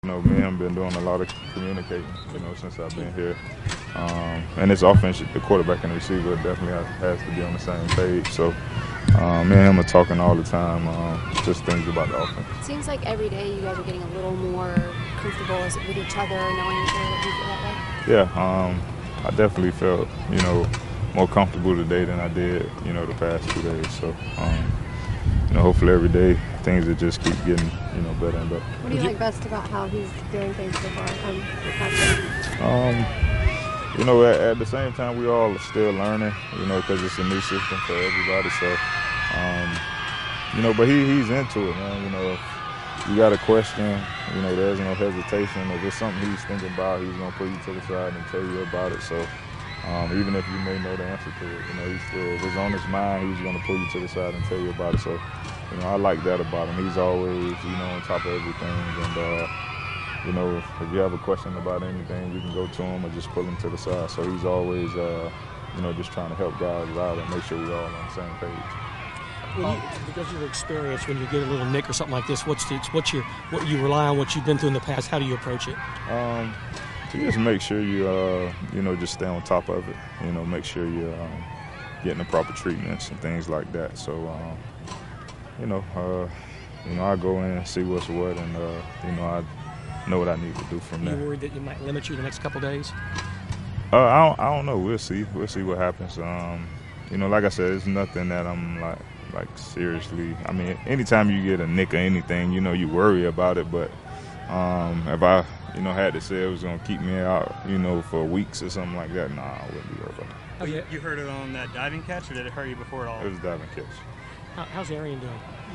You know, me and him been doing a lot of communicating, you know, since I've been here. And it's offense, the quarterback and the receiver definitely has to be on the same page. So me and him are talking all the time, just things about the offense. It seems like every day you guys are getting a little more comfortable with each other, knowing each other. Do you feel that way? Yeah, I definitely felt, you know, more comfortable today than I did, you know, the past 2 days. So, you know, hopefully every day things will just keep getting, you know, better and better. What do you like best about how he's doing things so far? You know, at the same time, we all are still learning, you know, because it's a new system for everybody. So, you know, but he's into it, man. You know, if you got a question, you know, there's no hesitation. If it's something he's thinking about, he's going to pull you to the side and tell you about it. So, even if you may know the answer to it, you know, he's still, if it's on his mind, he's going to pull you to the side and tell you about it. So, you know, I like that about him. He's always, you know, on top of everything. And, you know, if you have a question about anything, you can go to him or just pull him to the side. So he's always, you know, just trying to help guys out and make sure we're all on the same page. Because of your experience, when you get a little nick or something like this, what you rely on, what you've been through in the past? How do you approach it? To just make sure you, you know, just stay on top of it. You know, make sure you're getting the proper treatments and things like that. So, you know, I go in and see what's what, and you know, I know what I need to do from there. You worried that it might limit you the next couple of days? I don't know. We'll see. We'll see what happens. You know, like I said, it's nothing that I'm like seriously. I mean, anytime you get a nick or anything, you know, you worry about it. But if I, you know, had to say it was gonna keep me out, you know, for weeks or something like that, nah, I wouldn't be worried about it. Oh, you hurt it on that diving catch, or did it hurt you before it all? It was a diving catch. How's Arian doing?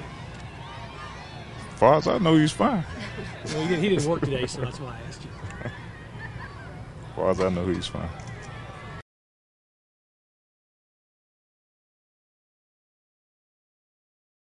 As far as I know, he's fine. Well, he didn't work today, so that's why I asked you. As far as I know, he's fine.